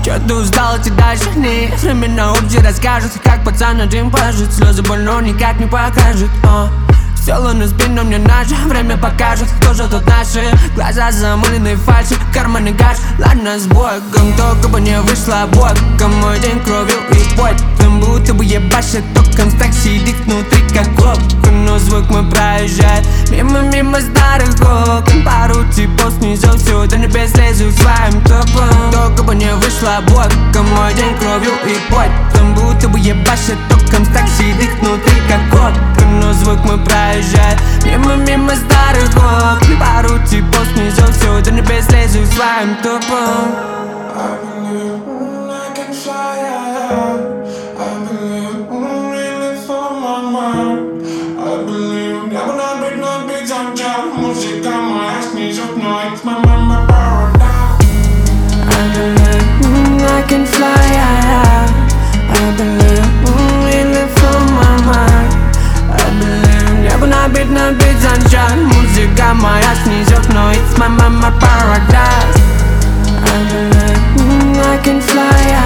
Чё ты устал, идти дальше? Нет, время на улице расскажет, как пацан один пажит. Слезы боль, но никак не покажет. Сделано спину, мне наше время покажет, кто же тут наши. Глаза замыленные фальши, карманы гаш. Ладно, с Богом, только бы не вышло боком. Мой день кровью и потом, будто бы ебашит током. Стак сидит внутри, как окон, но звук мой проезжает мимо старых окон. Пару типов снизу, все до небес лезу своим топом. Только бы не вышло боком. Мой день кровью и потом, будто бы ебашит током. Стак сидит внутри, как окон, но звук мой проезжает мимо старых окон. Пару типов снизу, все до небес лезу своим топом. I believe I can fly. I believe really for my mind. I believe я бы на бит замчал. Музыка моя снизу, но it's my paradise. I believe I can fly. I believe really for my mind. I believe я бы на бит замчал. Музыка моя снизу, но it's my paradise. I believe I can fly.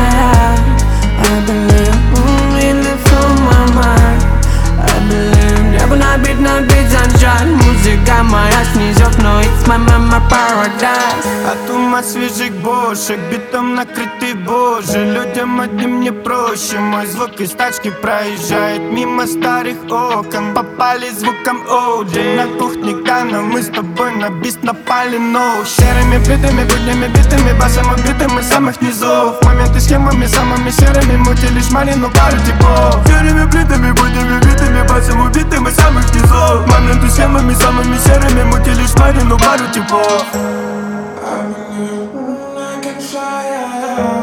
I believe really for my mind. I believe я бы на бит замчал. Музыка моя снизу, но it's my paradise. От ума свежих бошек, битом накрытый боже. Людям одним не проще. Мой звук из тачки проезжает мимо старых окон. Попали звуком Оуджи. На кухне Гана, мы с тобой на бист напали, но серыми плитами, буднями битыми, басом убитым из самых низов. Моменты схемами самыми серыми, мутили шмали, но пару типов. Серыми плитами, буднями битыми, басом убитым из самых низов. Моменты схемами самыми серыми, мутили шмали, но пару типов. I believe I can fly.